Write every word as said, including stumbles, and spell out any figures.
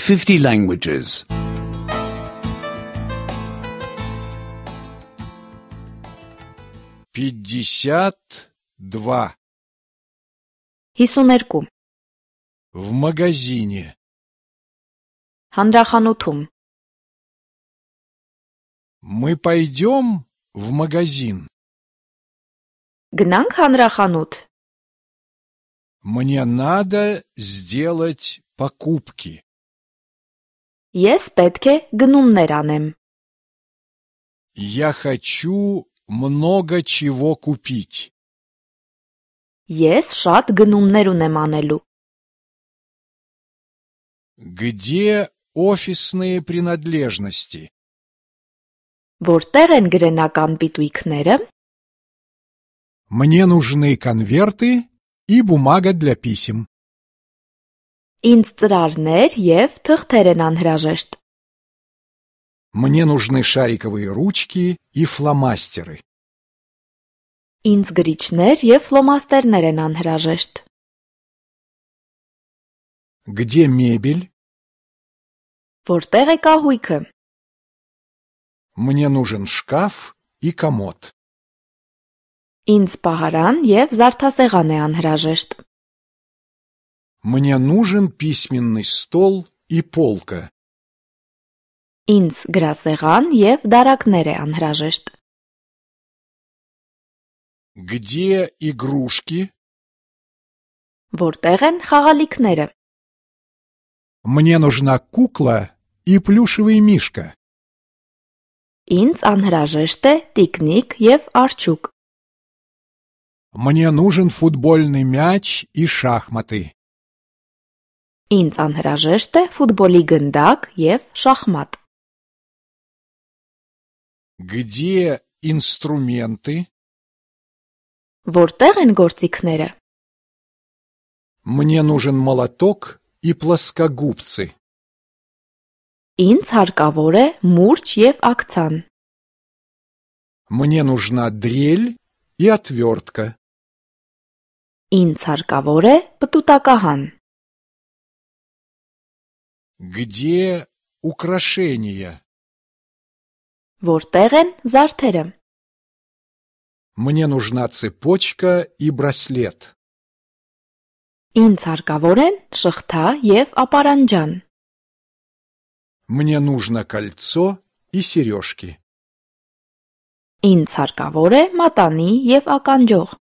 fifty languages. Пятьдесят два. հիսուներկու В магазине. Հանրախանութում Мы пойдем в магазин. Գնանք հանրախանութ Мне надо сделать покупки. Ես պետք է գնումներ անեմ Я хочу много чего купить. Ես շատ գնումներ ունեմ անելու Где офисные принадлежности? Որտեղ են գրենական պիտույքները Мне нужны конверты и бумага для писем. Ինձ ծրարներ և թղթեր են անհրաժեշտ Мне нужны шариковые ручки и фломастеры. Ինձ գրիչներ և ֆլոմաստերներ են անհրաժեշտ Где мебель? Որտեղ է կահույքը Мне нужен шкаф и комод. Ինձ պահարան և զարդասեղան է անհրաժեշտ Мне нужен письменный стол и полка. Ինձ գրասեղան և դարակներ է անհրաժեշտ Где игрушки? Որտեղ են խաղալիքները Мне нужна кукла и плюшевый мишка. Ինձ անհրաժեշտ է տիկնիկ և արջուկ Мне нужен футбольный мяч и шахматы. Ինձ անհրաժեշտ է ֆուտբոլի գնդակ և շախմատ Где инструменты? Որտեղ են գործիքները Мне нужен молоток и плоскогубцы. Ինձ հարկավոր է մուրջ և աքցան Мне нужна дрель и отвертка. Ինձ հարկավոր է պտուտակահան Где украшения? Որտեղ են զարդերը Мне нужна цепочка и браслет. Ինձ հարկավոր են շղթա և ապարանջան Мне нужно кольцо и сережки. Ինձ հարկավոր է մատանի և ականջող